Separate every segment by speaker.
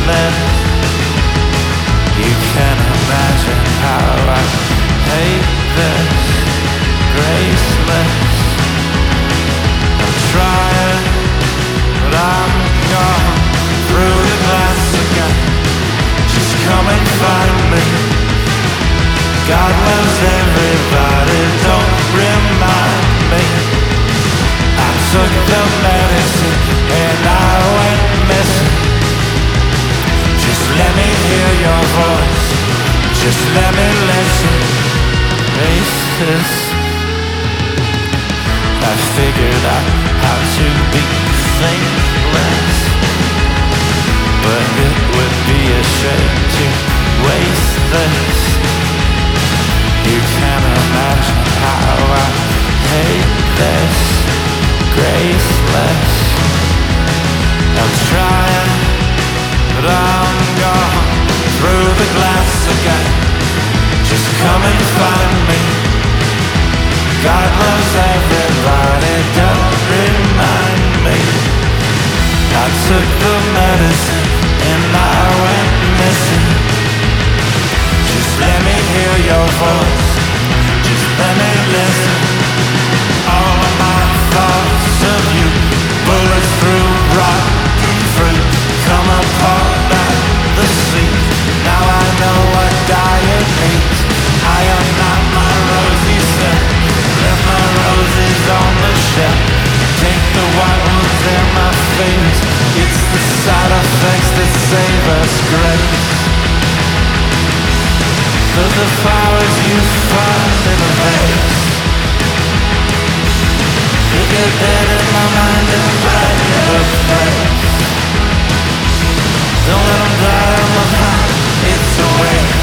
Speaker 1: graceless. You can imagine how I hate this. Graceless. I'm trying, but I'm gone through the glass again. Just come and find me. God loves everybody, don't remind me. I took the medicine and I went missing. Just let me hear your voice, just let me listen. Racist. I figured out how to be thinkless, but it would be a shame to waste this. You can't imagine how I hate this. Graceless. I'm trying, but I'm gone through the glass again. Just come and find me. God loves everybody, don't remind me. I took the medicine and I went missing. Just let me hear your voice, just let me listen. All of my thoughts of you, bullets through rotten fruit, come apart like the sea. Now I know what diet means. I am not my rosy self. Left my roses on the shelf. Take the white ones in my face. It's the side effects that save us grace. For the flowers you find in a vase, you get dead in my mind and brighten the face. Don't let them die on the vine, it's a waste.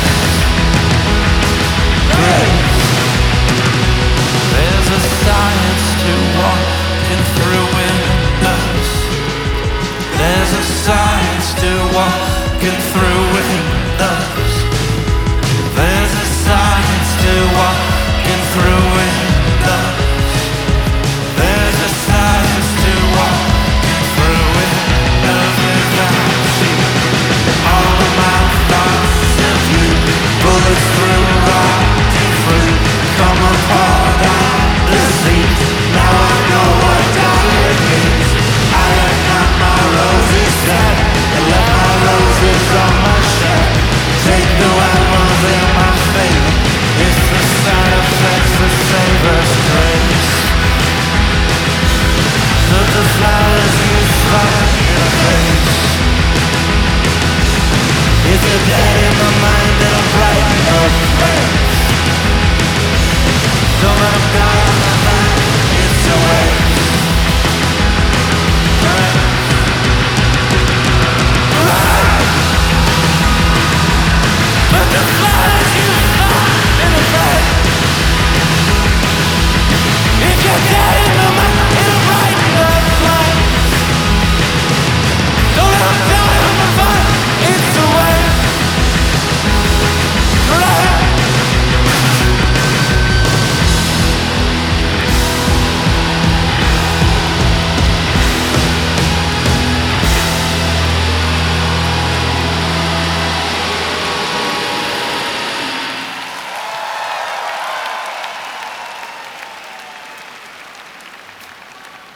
Speaker 1: Grace. There's a science to walking through windows. There's a science to walk